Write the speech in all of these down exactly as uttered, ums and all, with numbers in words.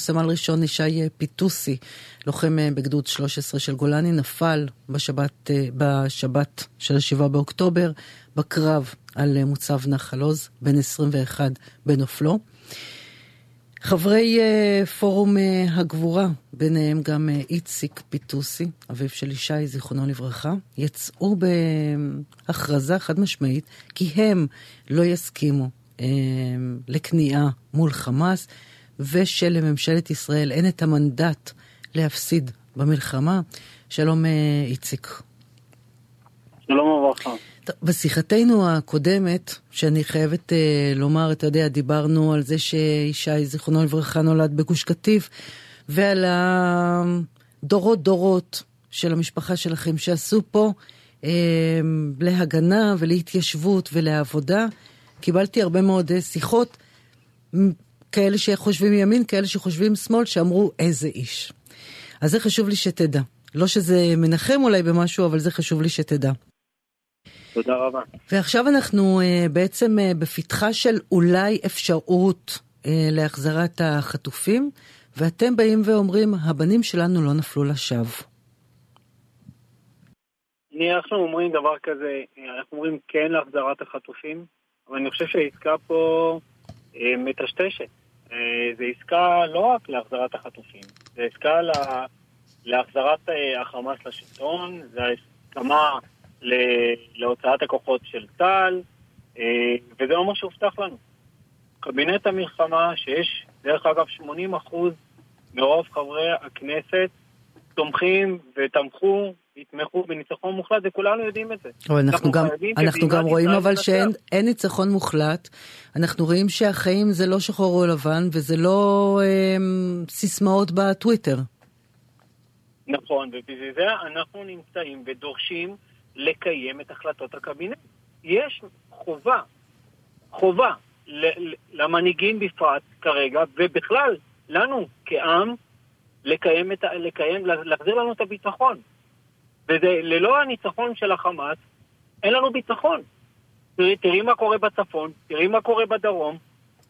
סמל ראשון ישי פיטוסי, לוחם בגדוד שלוש עשרה של גולני, נפל בשבת, בשבת של השבעה באוקטובר, בקרב על מוצב נחל עוז, בן עשרים ואחת בנופלו. חברי פורום הגבורה, ביניהם גם איציק פיטוסי, אביו של ישי, זיכרונו לברכה, יצאו בהכרזה חד משמעית, כי הם לא יסכימו אה, לכניעה מול חמאס, ושלממשלת ישראל אין את המנדט להפסיד במלחמה. שלום איציק. שלום וברכה. בשיחתנו הקודמת, שאני חייבת אה, לומר, אתה יודע, דיברנו על זה שישי, זיכרונו לברכה, נולד בגוש קטיף, ועל הדורות דורות של המשפחה שלכם שעשו פה אה, להגנה ולהתיישבות ולעבודה. קיבלתי הרבה מאוד שיחות, כאלה שחושבים ימין, כאלה שחושבים שמאל, שאמרו איזה איש. אז זה חשוב לי שתדע. לא שזה מנחם אולי במשהו, אבל זה חשוב לי שתדע. תודה רבה. ועכשיו אנחנו uh, בעצם uh, בפתחה של אולי אפשרות uh, להחזרת החטופים, ואתם באים ואומרים, הבנים שלנו לא נפלו לשווא. אנחנו אומרים דבר כזה, אנחנו אומרים כן להחזרת החטופים, אבל אני חושב שהעסקה פה uh, מטשטשת. Uh, זה עסקה לא רק להחזרת החטופים, זה עסקה לה, להחזרת uh, החמאס לשלטון, זה הסכמה להוצאת הכוחות של צה"ל, וזה לא מה שהובטח לנו. קבינט המלחמה, שיש דרך אגב שמונים אחוז מרוב חברי הכנסת תומכים ותמכו, יתמכו בניצחון מוחלט, וכולנו יודעים את זה. אבל אנחנו גם, אנחנו גם רואים אבל שאין אין ניצחון מוחלט. אנחנו רואים שהחיים זה לא שחור או לבן, וזה לא אה, סיסמאות בטוויטר. נכון, ובשביל זה אנחנו נמצאים ודורשים לקיים את החלטות הקבינט. יש חובה, חובה למנהיגים בפרט כרגע, ובכלל לנו כעם, לקיים את, לקיים, להחזיר לנו את הביטחון. וזה ללא הניצחון של החמאס, אין לנו ביטחון. תראי, תראי מה קורה בצפון, תראי מה קורה בדרום.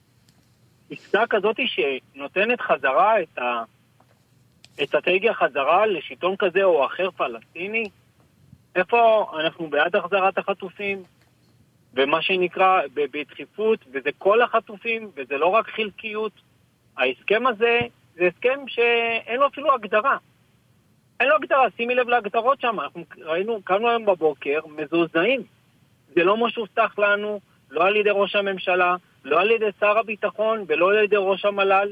עסקה כזאת שנותנת חזרה את ה, אסטרטגיה חזרה לשלטון כזה או אחר פלסטיני, איפה אנחנו בעד החזרת החטופים, ומה שנקרא בדחיפות, וזה כל החטופים, וזה לא רק חלקיות. ההסכם הזה זה הסכם שאין לו אפילו הגדרה. אין לו הגדרה, שימי לב להגדרות שם. אנחנו ראינו, קמנו היום בבוקר, מזועזעים. זה לא מה שהובטח לנו, לא על ידי ראש הממשלה, לא על ידי שר הביטחון, ולא על ידי ראש המל"ל.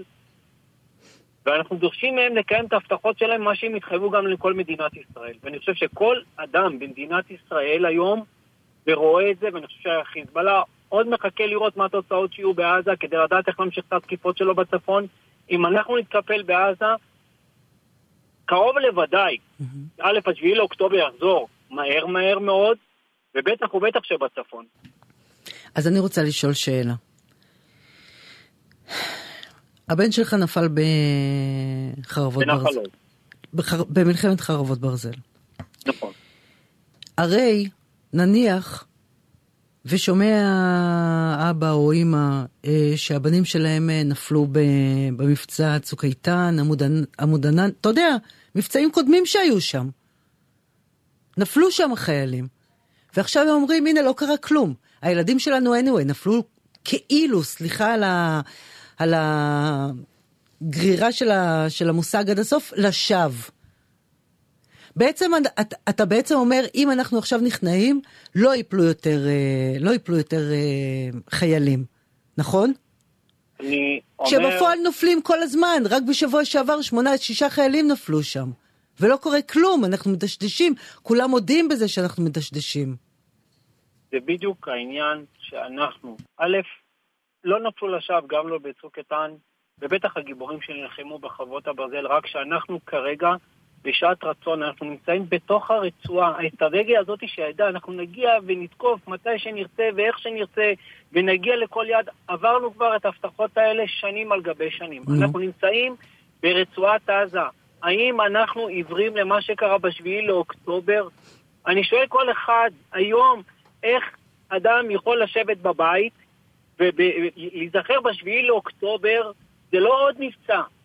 ואנחנו דורשים מהם לקיים את ההבטחות שלהם, מה שהם התחייבו גם לכל מדינת ישראל. ואני חושב שכל אדם במדינת ישראל היום, ורואה את זה, ואני חושב שהחיזבאללה עוד מחכה לראות מה התוצאות שיהיו בעזה, כדי לדעת איך להמשיך את התקיפות שלו בצפון. אם אנחנו נתקפל בעזה, קרוב לוודאי, mm-hmm. א', השביעי לאוקטובר יחזור מהר מהר מאוד, ובטח ובטח שבצפון. אז אני רוצה לשאול שאלה. הבן שלך נפל בחרבות ברזל. בחר... במלחמת חרבות ברזל. נכון. הרי נניח ושומע אבא או אמא שהבנים שלהם נפלו במבצע צוק איתן, עמוד ענן, אתה יודע, מבצעים קודמים שהיו שם. נפלו שם החיילים. ועכשיו הם אומרים, הנה לא קרה כלום. הילדים שלנו anyway נפלו כאילו, סליחה על ה... על הגרירה של, ה, של המושג עד הסוף, לשווא. בעצם, אתה, אתה בעצם אומר, אם אנחנו עכשיו נכנעים, לא ייפלו יותר, לא ייפלו יותר חיילים. נכון? אני אומר... שבפועל נופלים כל הזמן, רק בשבוע שעבר שמונה, שישה חיילים נפלו שם. ולא קורה כלום, אנחנו מדשדשים, כולם מודים בזה שאנחנו מדשדשים. זה בדיוק העניין שאנחנו, א', לא נפלו לשווא, גם לא בצוק איתן, ובטח הגיבורים שנלחמו בחרבות הברזל, רק שאנחנו כרגע בשעת רצון, אנחנו נמצאים בתוך הרצועה, האסטרטגיה הזאת שידע, אנחנו נגיע ונתקוף מתי שנרצה ואיך שנרצה, ונגיע לכל יד, עברנו כבר את ההבטחות האלה שנים על גבי שנים. Mm-hmm. אנחנו נמצאים ברצועת עזה. האם אנחנו עיוורים למה שקרה בשביעי לאוקטובר? אני שואל כל אחד, היום, איך אדם יכול לשבת בבית, ולהיזכר בשביעי לאוקטובר, זה לא עוד מבצע.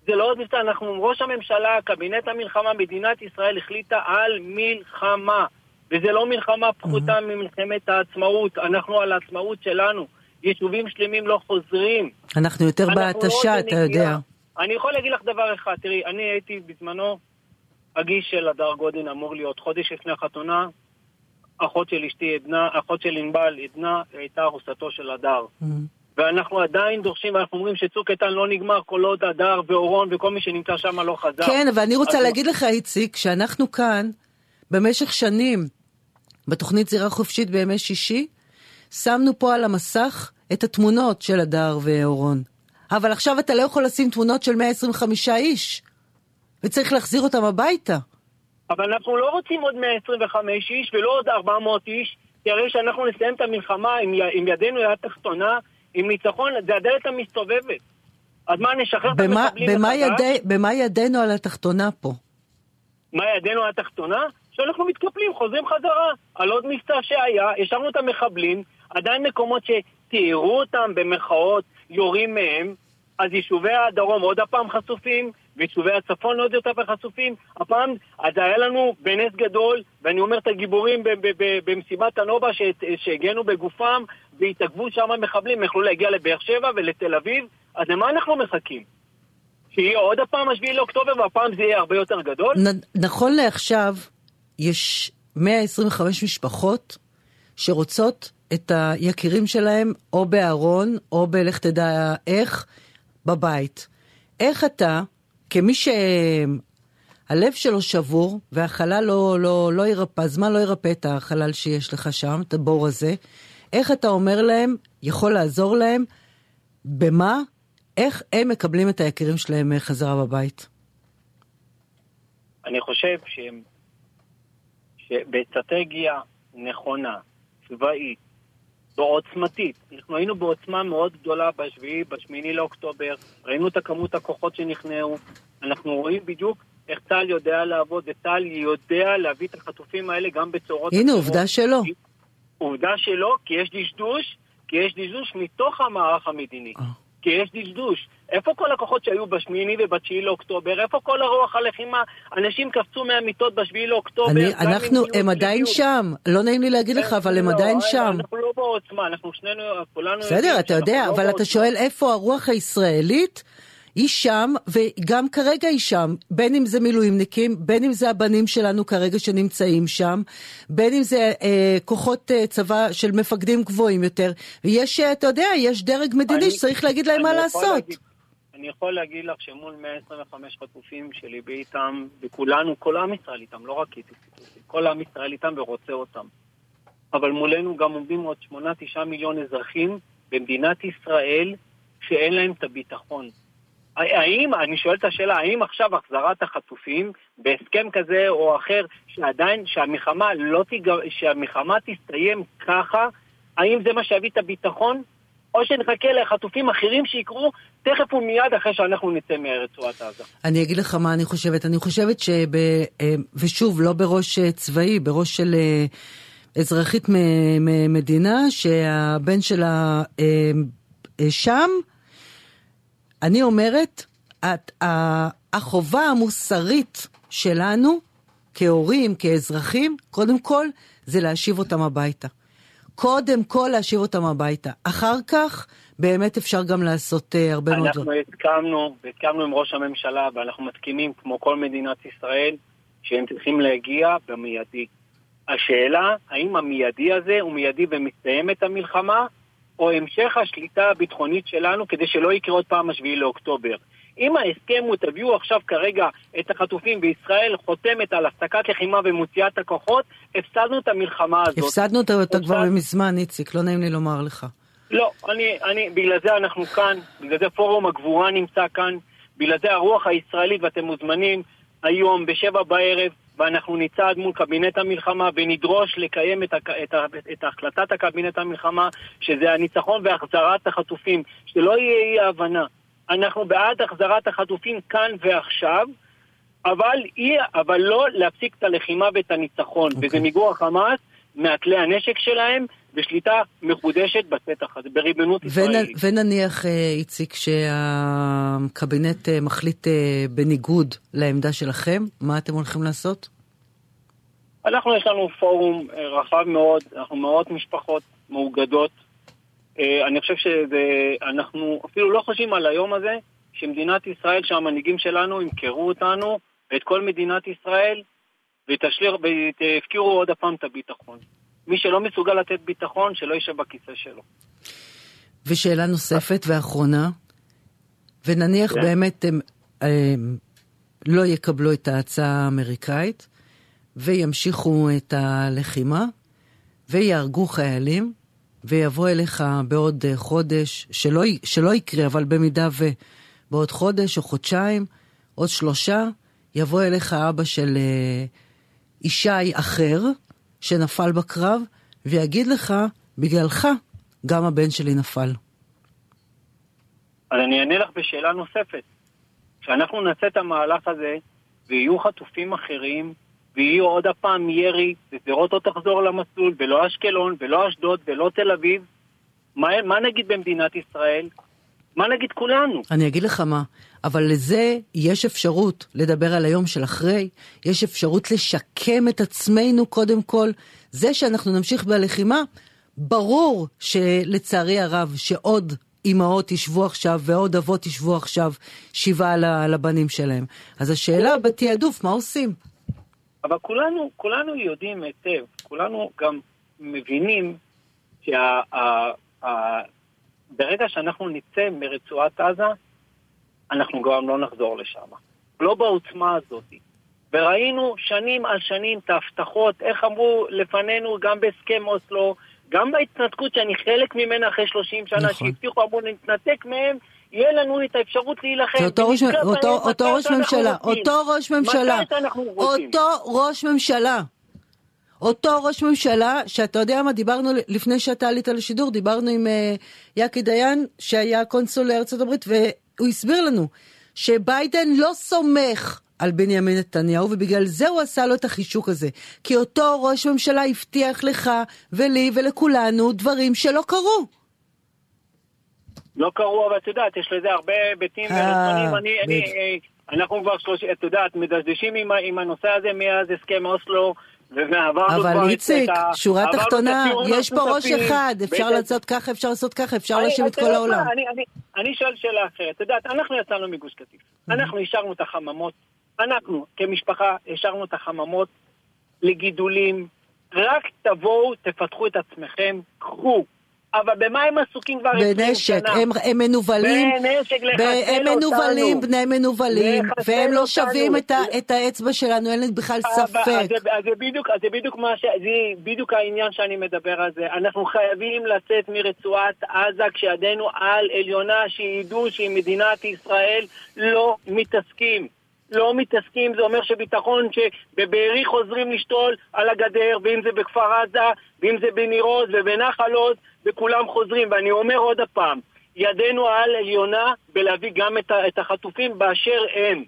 זה לא עוד מבצע, אנחנו, ראש הממשלה, קבינט המלחמה, מדינת ישראל החליטה על מלחמה, וזה לא מלחמה פחותה ממלחמת העצמאות, אנחנו על העצמאות שלנו, יישובים שלמים לא חוזרים. אנחנו יותר בהתשה, אתה יודע. אני יכול להגיד לך דבר אחד, תראי, אני הייתי בזמנו, הגיש של הדר גודין אמור להיות חודש לפני החתונה, אחות של אשתי עדנה, אחות של ענבל עדנה, הייתה ארוסתו של הדר. ואנחנו עדיין דורשים, ואנחנו אומרים שצוק איתן לא נגמר, כל עוד הדר ואורון וכל מי שנמצא שם לא חזר. כן, אבל אני רוצה להגיד לך, איציק, שאנחנו כאן, במשך שנים, בתוכנית זירה חופשית בימי שישי, שמנו פה על המסך את התמונות של הדר ואורון. אבל עכשיו אתה לא יכול לשים תמונות של מאה עשרים וחמישה איש, וצריך להחזיר אותם הביתה. אבל אנחנו לא רוצים עוד מאה עשרים וחמישה איש, ולא עוד ארבע מאות איש, כי הרי שאנחנו נסיים את המלחמה עם, עם ידינו יד תחתונה, עם ניצחון, זה הדלת המסתובבת. אז מה, נשחרר את המחבלים במה, ידי, במה ידינו על התחתונה פה? מה ידינו על התחתונה? שאנחנו מתקפלים, חוזרים חזרה. על עוד מבצע שהיה, השארנו את המחבלים, עדיין מקומות שתיארו אותם במחאות, יורים מהם, אז יישובי הדרום עוד הפעם חשופים, ויישובי הצפון עוד יותר חשופים. הפעם, אז היה לנו בנס גדול, ואני אומר את הגיבורים במסיבת הנובה שהגנו בגופם, והתעכבו שם מחבלים, יכלו להגיע לבאר שבע ולתל אביב, אז למה אנחנו מחכים? שיהיה עוד הפעם השביעי לאוקטובר, והפעם זה יהיה הרבה יותר גדול? נכון לעכשיו, יש מאה עשרים וחמש משפחות שרוצות את היקירים שלהם, או בארון, או בלך תדע איך, בבית. איך אתה, כמי שהלב שלו שבור, והחלל לא, לא, לא ירפא, הזמן לא ירפא את החלל שיש לך שם, את הבור הזה, איך אתה אומר להם, יכול לעזור להם, במה, איך הם מקבלים את היקירים שלהם חזרה בבית? אני חושב שהם, שבאסטרטגיה נכונה, צבאית, בעוצמתית, אנחנו היינו בעוצמה מאוד גדולה בשביעי, בשמיני לאוקטובר, ראינו את הכמות הכוחות שנכנעו, אנחנו רואים בדיוק איך צה"ל יודע לעבוד, וצה"ל יודע להביא את החטופים האלה גם בצורות... הנה, עובדה שלא. עובדה שלא, כי יש דשדוש, כי יש דשדוש מתוך המערך המדיני. כי יש דשדוש. איפה כל הכוחות שהיו בשמיני ובתשיעי לאוקטובר? איפה כל הרוח הלחימה? אנשים קפצו מהמיטות בשביעי לאוקטובר. אני, אנחנו, הם עדיין שם. לא נעים לי להגיד לך, אבל הם עדיין שם. אנחנו לא בעוצמה, אנחנו שנינו, כולנו... בסדר, אתה יודע, אבל אתה שואל איפה הרוח הישראלית? היא שם, וגם כרגע היא שם, בין אם זה מילואימניקים, בין אם זה הבנים שלנו כרגע שנמצאים שם, בין אם זה אה, כוחות אה, צבא של מפקדים גבוהים יותר, ויש, אתה יודע, יש דרג מדיני אני, שצריך להגיד להם מה לעשות. להגיד, אני יכול להגיד לך שמול מאה עשרים וחמש חטופים שליבי איתם, וכולנו, כל עם ישראל איתם, לא רק איתי, כל עם ישראל איתם ורוצה אותם. אבל מולנו גם עומדים עוד שמונה תשעה מיליון אזרחים במדינת ישראל שאין להם את הביטחון. האם, אני שואל את השאלה, האם עכשיו החזרת החטופים בהסכם כזה או אחר, שעדיין, שהמלחמה לא תיג... שהמלחמה תסתיים ככה, האם זה מה שהביא את הביטחון? או שנחכה לחטופים אחרים שיקרו תכף ומיד אחרי שאנחנו נצא מהרצועת עזה? אני אגיד לך מה אני חושבת. אני חושבת שב... ושוב, לא בראש צבאי, בראש של אזרחית מדינה, שהבן שלה שם, אני אומרת, את, החובה המוסרית שלנו, כהורים, כאזרחים, קודם כל, זה להשיב אותם הביתה. קודם כל להשיב אותם הביתה. אחר כך, באמת אפשר גם לעשות uh, הרבה מאוד. אנחנו הסכמנו, הסכמנו עם ראש הממשלה, ואנחנו מסכימים, כמו כל מדינת ישראל, שהם צריכים להגיע במיידי. השאלה, האם המיידי הזה הוא מיידי ומסתיים את המלחמה, או המשך השליטה הביטחונית שלנו, כדי שלא יקרה עוד פעם השביעי לאוקטובר. אם ההסכם הוא תביאו עכשיו כרגע את החטופים בישראל, חותמת על הפסקת לחימה ומוציאה את הכוחות, הפסדנו את המלחמה הזאת. הפסדנו אותה הפסד... כבר מזמן, איציק, לא נעים לי לומר לך. לא, אני, אני, בגלל זה אנחנו כאן, בגלל זה פורום הגבורה נמצא כאן, בגלל זה הרוח הישראלית, ואתם מוזמנים היום בשבע בערב, ואנחנו נצעד מול קבינט המלחמה ונדרוש לקיים את, ה- את, ה- את החלטת הקבינט המלחמה, שזה הניצחון והחזרת החטופים, שלא יהיה אי ההבנה. אנחנו בעד החזרת החטופים כאן ועכשיו, אבל, אי, אבל לא להפסיק את הלחימה ואת הניצחון, okay. וזה מיגור החמאס מהכלי הנשק שלהם, בשליטה מחודשת בשטח הזה, בריבונות ישראלית. ונניח, איציק, שהקבינט מחליט בניגוד לעמדה שלכם, מה אתם הולכים לעשות? אנחנו, יש לנו פורום רחב מאוד, אנחנו מאות משפחות מאוגדות. אני חושב שאנחנו אפילו לא חושבים על היום הזה, שמדינת ישראל, שהמנהיגים שלנו ימכרו אותנו, ואת כל מדינת ישראל, ותפקירו עוד הפעם את הביטחון. מי שלא מסוגל לתת ביטחון, שלא יישב בכיסא שלו. ושאלה נוספת ואחרונה, ונניח כן. באמת הם, הם לא יקבלו את ההצעה האמריקאית, וימשיכו את הלחימה, ויארגו חיילים, ויבוא אליך בעוד חודש, שלא, שלא יקרה, אבל במידה ובעוד חודש או חודשיים, עוד שלושה, יבוא אליך אבא של אישי אחר, שנפל בקרב, ויגיד לך, בגללך, גם הבן שלי נפל. אז אני אענה לך בשאלה נוספת. כשאנחנו נעשה את המהלך הזה, ויהיו חטופים אחרים, ויהיו עוד הפעם ירי, ושדרות לא תחזור למסלול, ולא אשקלון, ולא אשדוד, ולא תל אביב, מה, מה נגיד במדינת ישראל? מה נגיד כולנו? אני אגיד לך מה, אבל לזה יש אפשרות לדבר על היום של אחרי, יש אפשרות לשקם את עצמנו קודם כל, זה שאנחנו נמשיך בלחימה, ברור שלצערי הרב שעוד אמהות ישבו עכשיו ועוד אבות ישבו עכשיו שבעה לבנים שלהם. אז השאלה בתיעדוף, מה עושים? אבל כולנו, כולנו יודעים היטב, כולנו גם מבינים שה... ברגע שאנחנו נצא מרצועת עזה, אנחנו גם לא נחזור לשם. לא בעוצמה הזאת. וראינו שנים על שנים את ההבטחות, איך אמרו לפנינו גם בהסכם אוסלו, גם בהתנתקות שאני חלק ממנה אחרי שלושים שנה, נכון. שהבטיחו אמרו נתנתק מהם, יהיה לנו את האפשרות להילחם. אותו ראש, אותו, אותו ראש ממשלה, אותו ראש ממשלה, אותו ראש ממשלה. אותו ראש ממשלה, שאתה יודע מה, דיברנו לפני שאתה עלית לשידור, דיברנו עם uh, יקי דיין, שהיה קונסול לארצות הברית, והוא הסביר לנו שביידן לא סומך על בנימין נתניהו, ובגלל זה הוא עשה לו את החישוק הזה. כי אותו ראש ממשלה הבטיח לך ולי ולכולנו דברים שלא קרו. לא קרו, אבל את יודעת, יש לזה הרבה ביתים ורצונים. אני, אני, אנחנו כבר שלושים, את יודעת, מדשדשים עם, עם הנושא הזה מאז הסכם אוסלו, אבל איציק, שורה תחתונה, יש פה ראש אחד, אפשר לעשות ככה, אפשר לעשות ככה, אפשר להשיב את כל העולם. אני שואל שאלה אחרת, אתה יודעת, אנחנו יצאנו מגוש קטיף, אנחנו השארנו את החממות, אנחנו כמשפחה השארנו את החממות לגידולים, רק תבואו, תפתחו את עצמכם, קחו. אבל במה הם עסוקים כבר עשרים שנה? בנשק, הם, הם מנובלים, בנשק לחסל הם מנובלים, בני מנובלים, והם לא שווים את, ה, את האצבע שלנו, אין לי בכלל ספק. אז זה, אז זה בדיוק, אז זה בדיוק מה ש... זה בדיוק העניין שאני מדבר על זה. אנחנו חייבים לצאת מרצועת עזה כשידינו על עליונה, שידעו שעם מדינת ישראל לא מתעסקים. לא מתעסקים, זה אומר שביטחון שבבארי חוזרים לשתול על הגדר, ואם זה בכפר עזה, ואם זה בניר עוז ובנחל עוז, וכולם חוזרים. ואני אומר עוד הפעם, ידינו על עליונה בלהביא גם את, את החטופים באשר הם.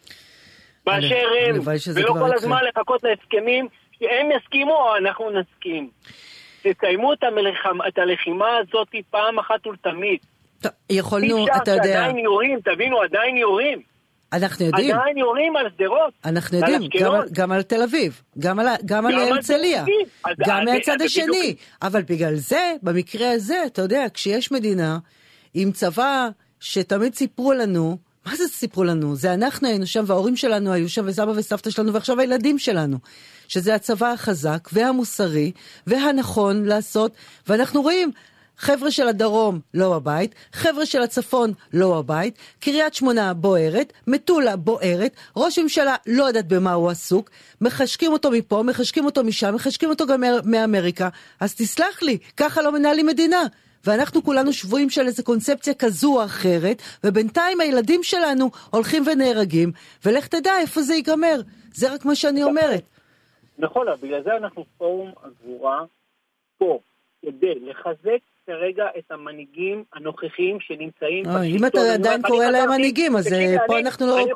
באשר הם. ולא כל הזמן לחכות להסכמים, שהם יסכימו או אנחנו נסכים. תסיימו את, המלחמה, את הלחימה הזאת פעם אחת ולתמיד. יכולנו, אתה יודע... עדיין יורים, תבינו, עדיין יורים. אנחנו יודעים. עדיין יורים על שדרות. אנחנו יודעים, גם, גם על תל אביב, גם על, גם על הרצליה, גם מהצד השני. אבל בגלל זה, במקרה הזה, אתה יודע, כשיש מדינה עם צבא שתמיד סיפרו לנו, מה זה סיפרו לנו? זה אנחנו היינו שם, וההורים שלנו היו שם, וסבא וסבתא שלנו, ועכשיו הילדים שלנו. שזה הצבא החזק והמוסרי והנכון לעשות, ואנחנו רואים... חבר'ה של הדרום לא בבית, חבר'ה של הצפון לא בבית, קריית שמונה בוערת, מטולה בוערת, ראש ממשלה לא יודעת במה הוא עסוק, מחשקים אותו מפה, מחשקים אותו משם, מחשקים אותו גם מאמריקה, אז תסלח לי, ככה לא מנהלים מדינה. ואנחנו כולנו שבועים של איזו קונספציה כזו או אחרת, ובינתיים הילדים שלנו הולכים ונהרגים, ולך תדע איפה זה ייגמר. זה רק מה שאני אומרת. נכון, בגלל זה אנחנו פורום הגבורה פה, כדי לחזק כרגע את המנהיגים הנוכחיים שנמצאים בשלטון. אם אתה עדיין קורא להם מנהיגים, אז פה אנחנו לא...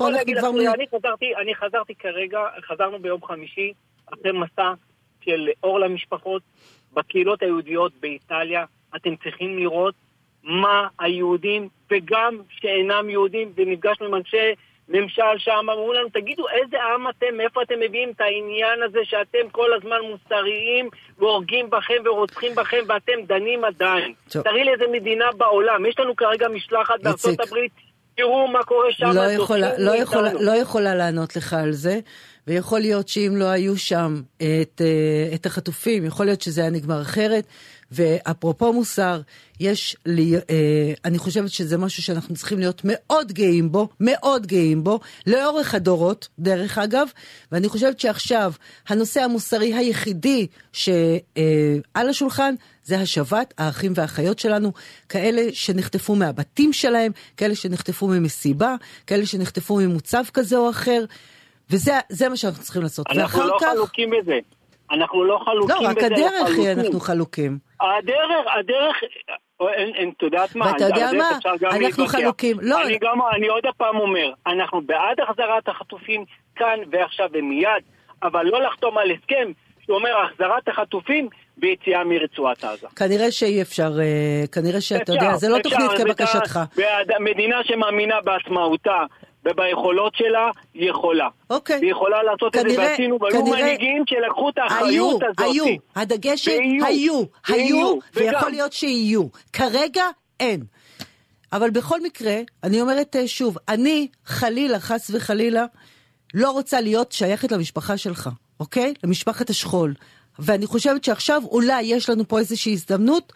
אני חזרתי כרגע, חזרנו ביום חמישי, אחרי מסע של אור למשפחות, בקהילות היהודיות באיטליה, אתם צריכים לראות מה היהודים וגם שאינם יהודים, ונפגשנו עם אנשי ממשל שם, אמרו לנו, תגידו איזה עם אתם, מאיפה אתם מביאים את העניין הזה שאתם כל הזמן מוסריים והורגים בכם ורוצחים בכם ואתם דנים עדיין. תראי לי איזה מדינה בעולם, יש לנו כרגע משלחת בארצות הברית, תראו מה קורה שם. לא יכולה, לא יכולה, לא יכולה לענות לך על זה, ויכול להיות שאם לא היו שם את, את החטופים, יכול להיות שזה היה נגמר אחרת, ואפרופו מוסר, יש לי, אה, אני חושבת שזה משהו שאנחנו צריכים להיות מאוד גאים בו, מאוד גאים בו, לאורך הדורות, דרך אגב, ואני חושבת שעכשיו, הנושא המוסרי היחידי שעל אה, השולחן, זה השבת האחים והאחיות שלנו, כאלה שנחטפו מהבתים שלהם, כאלה שנחטפו ממסיבה, כאלה שנחטפו ממוצב כזה או אחר, וזה זה מה שאנחנו צריכים לעשות. אנחנו לא כך, חלוקים בזה. אנחנו לא חלוקים לא, בזה. לא, רק הדרך היא אנחנו חלוקים. הדרך, הדרך, אין, אין, תודעת מה, ואתה יודע מה, אנחנו להתבקר. חלוקים. לא. אני גם, אני עוד הפעם אומר, אנחנו בעד החזרת החטופים כאן ועכשיו ומיד, אבל לא לחתום על הסכם שאומר החזרת החטופים ביציאה מרצועת עזה. כנראה שאי אפשר, כנראה שאתה יודע, זה לא תוכנית כבקשתך. מדינה שמאמינה בעצמאותה, וביכולות שלה היא יכולה. אוקיי. היא יכולה לעשות את זה בעשינו, והיו מנהיגים שלקחו את האחריות הזאת. היו, היו, הדגש היו, היו, ויכול להיות שיהיו. כרגע אין. אבל בכל מקרה, אני אומרת שוב, אני חלילה, חס וחלילה, לא רוצה להיות שייכת למשפחה שלך, אוקיי? למשפחת השכול. ואני חושבת שעכשיו אולי יש לנו פה איזושהי הזדמנות,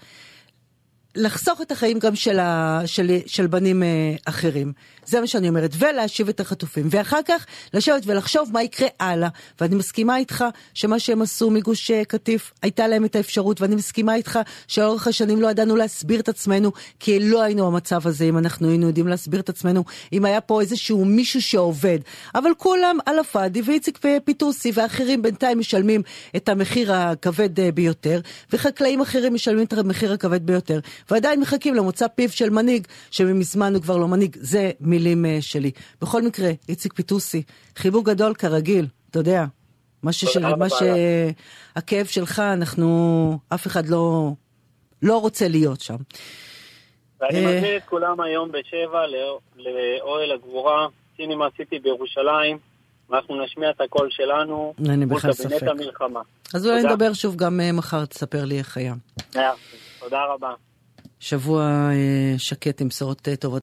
לחסוך את החיים גם של, ה, של, של בנים אה, אחרים. זה מה שאני אומרת. ולהשיב את החטופים. ואחר כך לשבת ולחשוב מה יקרה הלאה. ואני מסכימה איתך שמה שהם עשו מגוש קטיף, הייתה להם את האפשרות. ואני מסכימה איתך שלאורך השנים לא ידענו להסביר את עצמנו, כי לא היינו במצב הזה אם אנחנו היינו יודעים להסביר את עצמנו, אם היה פה איזשהו מישהו שעובד. אבל כולם על הפאדי ואיציק פיטוסי ואחרים בינתיים משלמים את המחיר הכבד ביותר, וחקלאים אחרים משלמים את המחיר הכבד ביותר. ועדיין מחכים למוצא פיו של מנהיג, שמזמן הוא כבר לא מנהיג. זה מילים שלי. בכל מקרה, איציק פיטוסי, חיבוק גדול כרגיל, אתה יודע, מה ששל, מה שהכאב שלך, אנחנו, אף אחד לא, לא רוצה להיות שם. ואני מזמין את כולם היום בשבע לאוהל הגבורה, סינימה סיטי בירושלים, ואנחנו נשמיע את הקול שלנו, אני בכלל ספק. המלחמה. אז אולי נדבר שוב גם מחר, תספר לי איך היה. תודה רבה. שבוע שקט עם בשורות טובות.